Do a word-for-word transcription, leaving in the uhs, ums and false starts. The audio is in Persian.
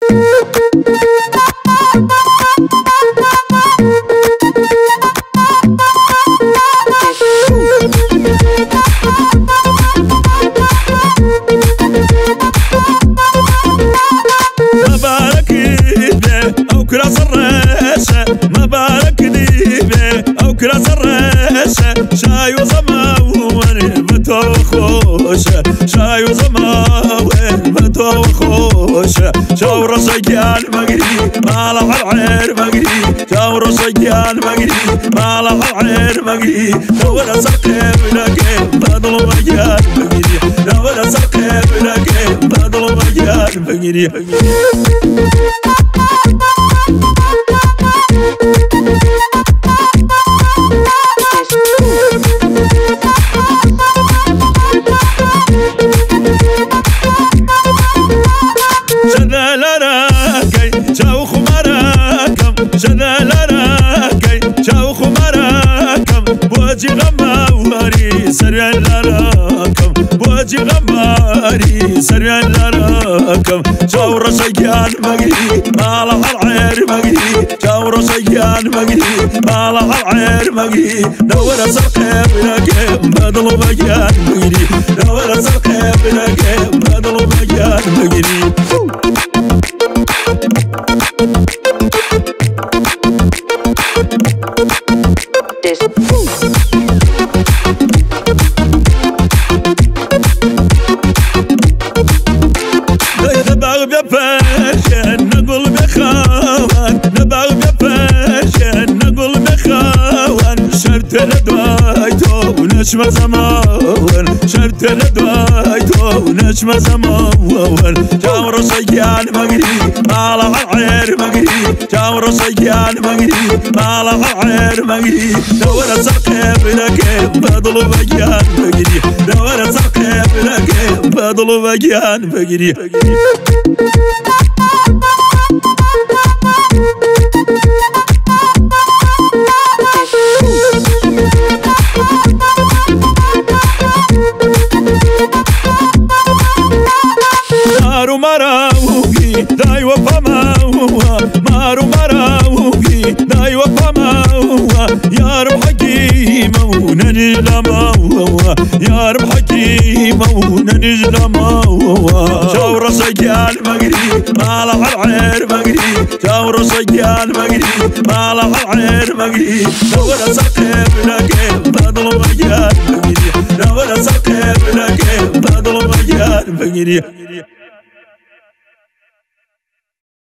مبارك ديبه او كراس الراسه مبارك ديبه او كراس الراسه شاي وزماون بتوخوشه شاي وزماون بتوخوشه شاور سجان مقري مال العير مقري شاور سجان مقري مال العير مقري دور سقف لك بدل مجان مقري دور سقف لك بدل مجان مقري شذا لراكي شاوخ مراكم شذا لراكي شاوخ مراكم بوجي غماري سريع لراكم بوجي غماري سريع لراكم شاور سجان مقري مال العير مقري شاور سجان مقري مال العير مقري دور سقف لك بدل مجان مقري دور سقف لك بدل مجان مقري نبغى بفاشن نقول بخوان نبغى بفاشن نقول بخوان شرط لدوايتو ونشمة زمان شرط لدوايتو ونشمة زمان جاور سجان مقري مال العير مقري جاور سجان مقري مال العير مقري دور سقف لك بدل مجان مقري دور سقف لك بدل مجان مقري مارو مراوغي داي وفماوها مارو مراوغي داي وفماوها يا رب حكيمة نجلماوها يا رب حكيمة نجلماوها شاور سجان مقري مال العير مقري شاور سجان مقري مال العير مقري دور سقف لك بدل مجان مقري دور سقف لك بدل مجان مقري